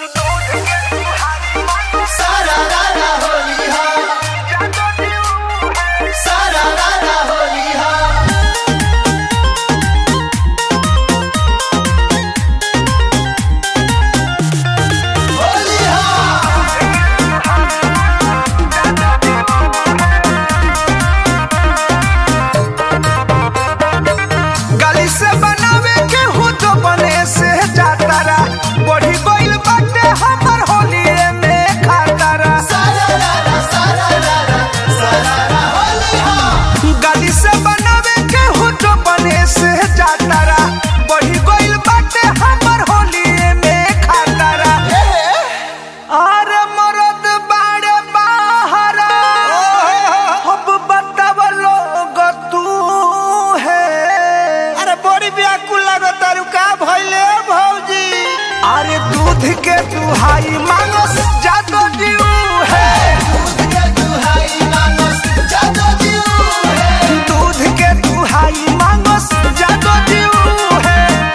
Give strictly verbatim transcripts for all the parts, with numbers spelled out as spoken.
सारा रारा होली हा, सारा रारा होली हा। होली हा। गली से बनावे के हूँ तो बने से जातारा बढ़ी गइल बाटे हमर होलिये में खातारा। सारा रारा सारा रारा सारा रारा होली हा। गली से बनावे के हूँ तो बने से जातारा बढ़ी गइल बाटे हमर होलिये में खातारा। अरे मरद बाड़े बाहरा अब बताव लोग तू है। अरे बड़ी व्याकुल लागत तारू का भइले भौजी। अरे दूध के दुहाई मांगस जादो जीव है। दूध के दुहाई मांगस जादो जीव है। दूध के दुहाई मांगस जादो जीव है।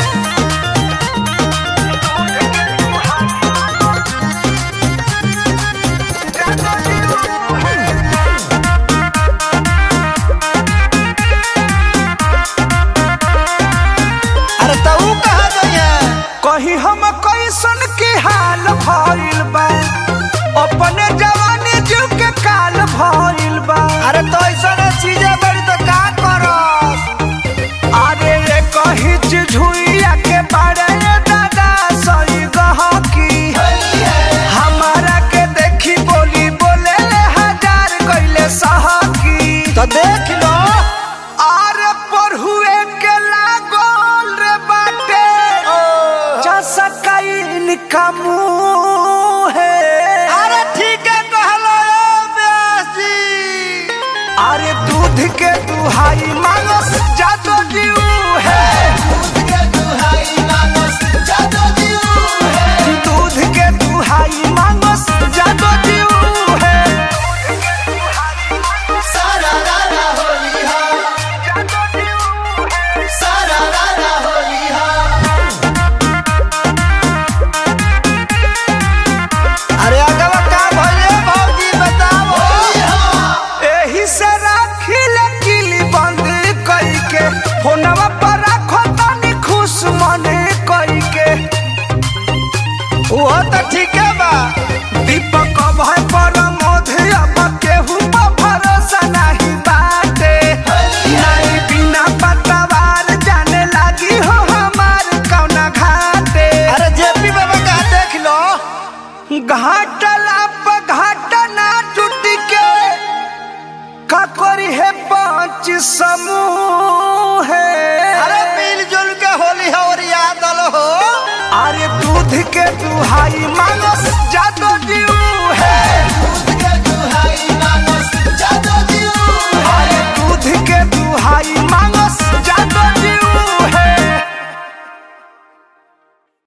अरे त ऊ कहा गया कहीं हम कैसन के हाल भइल बा अपने जवानी जीव के काल भइल बा। अरे तो ऐसा चीजें बड़ी तो का करस। अरे ये कहीं झुइया के बारे दादा सही गहकी हमारा के देखी बोली बोले ले हजार कइले सहकी। तो देख लो अरे पढ़ुए के लागल रे बाटे चसकाइन का मुंह है। अरे ठीक है कहलो व्यास जी। अरे दूध के दुहाई मांगस जादो जीव है। दूध के दुहाई मांगस जादो जीव है। दूध के दुहाई मांगस जादो जीव है। सारा रारा होली हा, सारा रारा होली हा। अरे अगवा का भइले भौजी बताओ। होली हा। एही से राखिल किली बंद कई के फोनवा पर रखो तनी खुश मन कई के। वो तो ठीक है बा। दीपक भय पर मोधे अब केहू पर भरोसा नहीं बाटे। नहीं बिना पतवार जाने लगी हो हमार कौना घाटे। अरे जेपी बाबा का देख लो घाटला पे घाट ना टूट के ककोरी है पांच समूह है। अरे मिलजुल के होली हो और याद आलो हो। अरे दूध के दुहाई मांगस जादो जीव है। दूध